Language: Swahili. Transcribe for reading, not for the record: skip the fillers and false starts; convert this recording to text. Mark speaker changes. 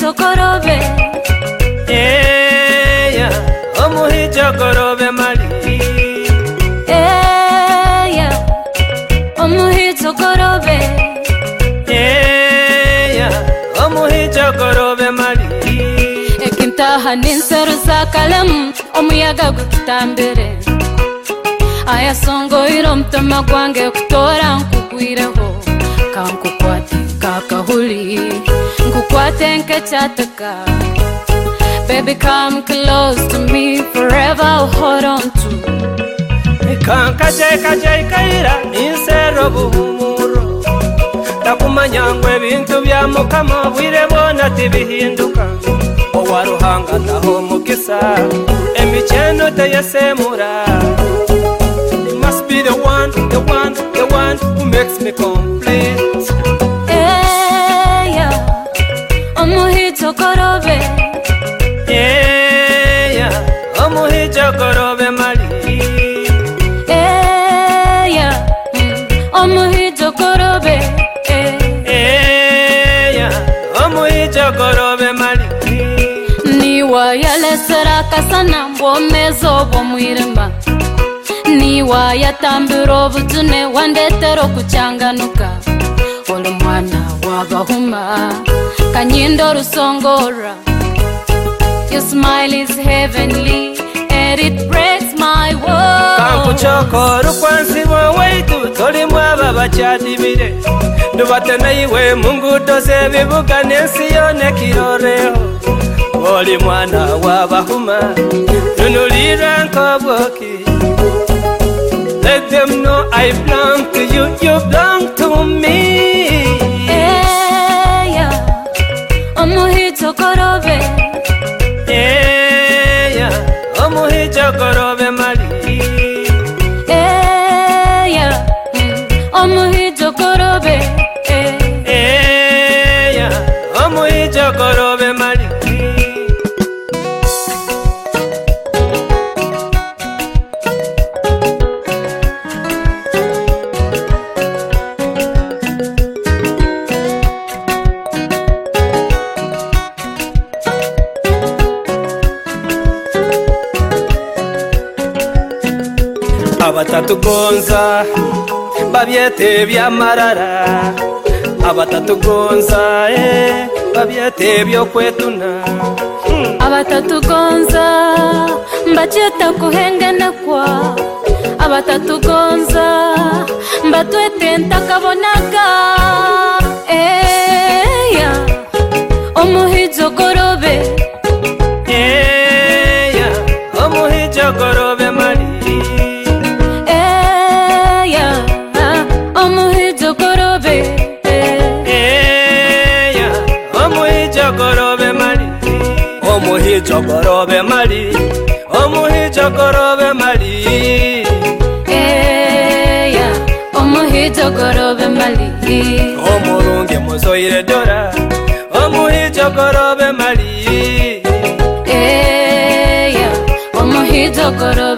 Speaker 1: omuhito korobe.
Speaker 2: Yeah, omuhito korobe mali.
Speaker 1: Yeah, omuhito korobe.
Speaker 2: Yeah, omuhito korobe mali.
Speaker 1: Ekintaha ninseru za kalamu omuyaga gutambere. Aya songo iromtama gwange kutora nkugwireho kankukwate kakahuli nkukwate nkechataka. Baby come close to me forever I'll hold on to.
Speaker 2: Kankaje kaira ninsero buhumuro takumanyangwe bintu bya mukama bwirebona tibihinduka owaruhanga taho mukisa emicheno teyesemura. Be the one who makes me complete.
Speaker 1: Yeah, omuhito korobe.
Speaker 2: Yeah, omuhito korobe mali.
Speaker 1: Yeah, omuhito korobe.
Speaker 2: Yeah, omuhito korobe mali.
Speaker 1: Niwa yalesera kasana mbomezo bomwirima. Niwa yatambiro butune wandetero kuchanganuka. Olo mwana wabahuma kanyindo rusongora. Your smile is heavenly and it breaks my world.
Speaker 2: Kankuchokoro kwansi wawaitu toli mwaba bachadibire. Nubatena iwe mungu tose bibuga nensi yone kiroreho. Oli mwana wabahuma nunulira nkoboki. Let them know I belong to you, you belong to me.
Speaker 1: Yeah, omuhito korobe.
Speaker 2: Yeah, omuhito korobe mali.
Speaker 1: Yeah, omuhito korobe.
Speaker 2: Yeah, omuhito korobe mali. Abatatu gonza babyete byamarara. Abatatu gonza babyete byokwetuna.
Speaker 1: Abatatu gonza mbacheta kuhengana kwa. Abatatu gonza mbatwete ntakabonaga. Yeah, omuhito korobe.
Speaker 2: Yeah, omuhito korobe mali.
Speaker 1: Omuhito korobe.
Speaker 2: Yeah, omuhito korobe mali. Omuhito korobe mali. Omuhito korobe mali.
Speaker 1: Yeah, omuhito korobe mali.
Speaker 2: Omurungi muzoire dora. Omuhito korobe mali.
Speaker 1: Yeah, omuhito korobe.